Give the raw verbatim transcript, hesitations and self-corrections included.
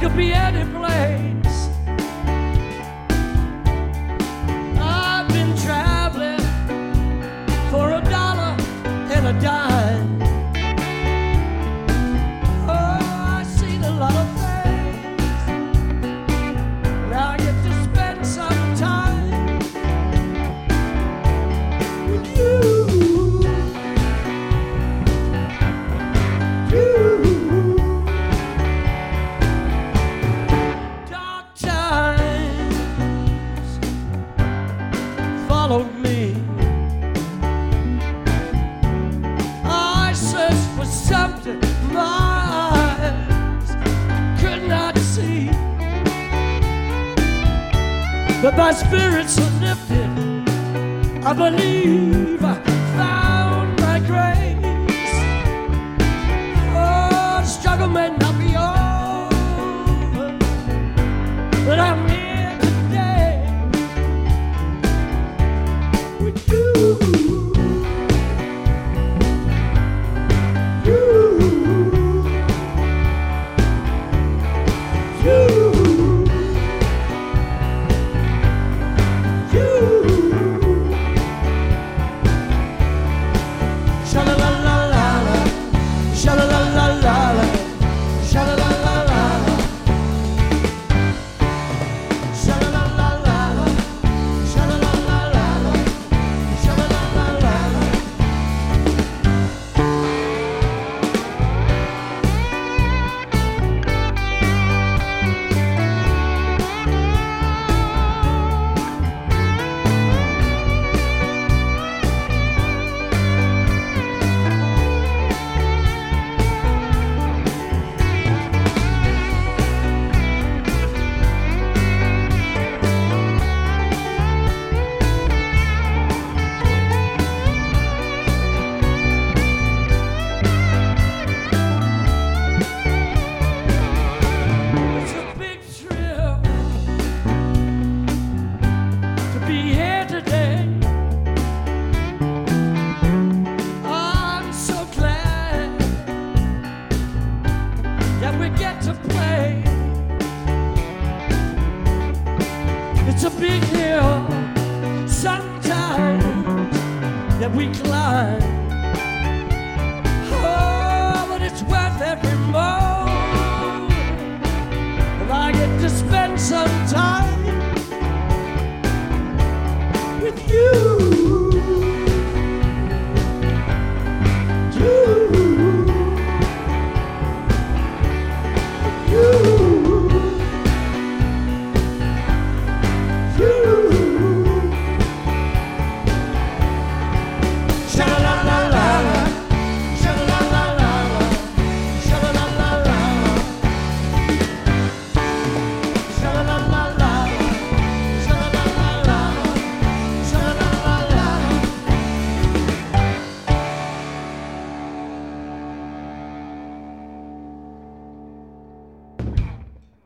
could be any place. I've been traveling for a dollar and a dime. Oh, I've seen a lot of things. Now I get to spend some time with you. Dark times followed me. I searched for something my eyes could not see, but my spirits are lifted. I believe I found my grace. Oh, the struggle may not be over, but I'm here today with you. You. You. You. Sha-la-la-la-la-la, sha-la-la-la-la-la, sha-la-la-la-la-la, sha-la-la-la-la-la, sha-la-la-la-la-la, sha-la-la-la-la-la. It's a big thrill to be here today. I'm so glad that we get to play. It's a big hill sometimes that we climb. Oh, but it's worth every moment.